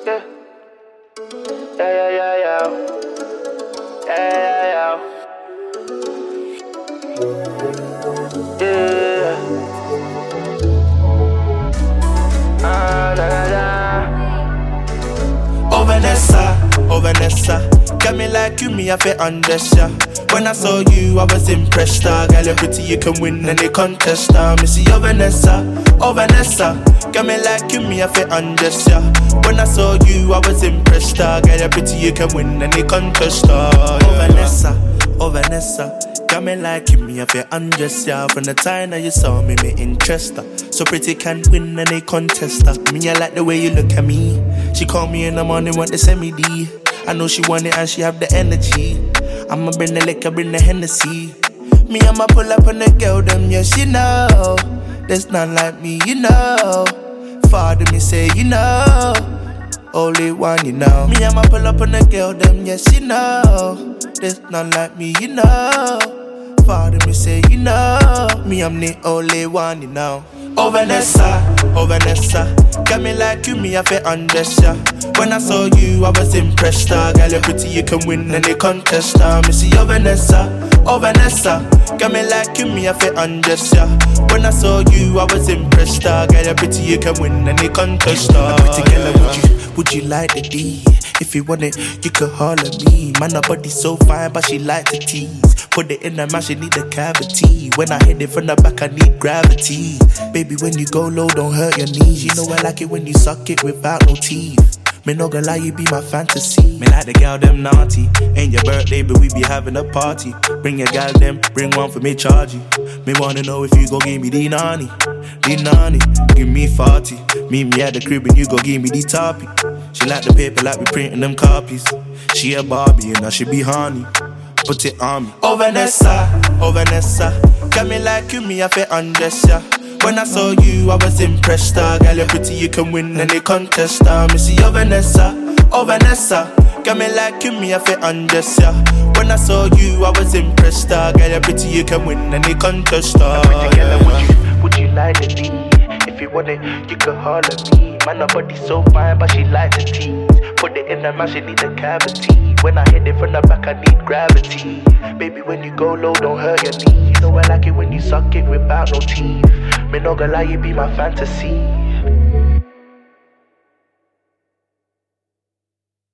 Yeah. Yeah. Oh Vanessa, got me like you, me I feel undress ya. When I saw you, I was impressed. Girl, you're pretty, you can win any contest. Me see oh Vanessa, got me like you, me I feel undress ya. When I saw you, I was impressed. Girl, you're pretty, you can win any contest. Oh Vanessa, got me like you, me I feel undress ya. From the time that you saw me interest. So pretty can win any contest. Me I like the way you look at me. She call me in the morning, want to send me D. I know she want it and she have the energy. I'ma bring the liquor, bring the Hennessy. Me, I'ma pull up on the girl, them, yeah, she know. There's none like me, you know. Father, me say, you know. Only one, you know. Me, I'ma pull up on the girl, them, yeah, she know. There's none like me, you know. Father, me say, you know. Me, I'm the only one, you know. Oh Vanessa, got me like you, me I feel undress ya. When I saw you, I was impressed. Girl, you're pretty, you can win any contest. Me see oh Vanessa, got me like you, me I feel undress ya. When I saw you, I was impressed. Girl, you're pretty, you can win any contest. Pretty girl, would you like the D? If you want it, you could holler me. Man, her body so fine, but she like to tease. Put it in her mouth, she need a cavity. When I hit it from the back, I need gravity. Baby, when you go low, don't hurt your knees. You know I like it when you suck it without no teeth. Me no gonna lie, you be my fantasy. Me like the girl, them naughty. Ain't your birthday, but we be having a party. Bring your gal, them, bring one for me, charge you. Me wanna know if you go give me the nani. Give me 40. Meet me at the crib and you go give me the toppy. She like the paper like we printing them copies. She a Barbie and I should be honey. Put it on me. Oh Vanessa, got me like you, me I feel undress ya. When I saw you, I was impressed. Girl, you're pretty, you can win any contest. Me see oh Vanessa, got me like you, me I feel undress ya. When I saw you, I was impressed. Girl, you're pretty, you can win any contest. Would you like the D? If you want it, you can holler me. Man, her body so fine, but she like to tease. Put it in her mouth, she need a cavity. When I hit it from the back, I need gravity. Baby, when you go low, don't hurt your knees. You know I like it when you suck it without no teeth. Me no gonna lie, you be my fantasy.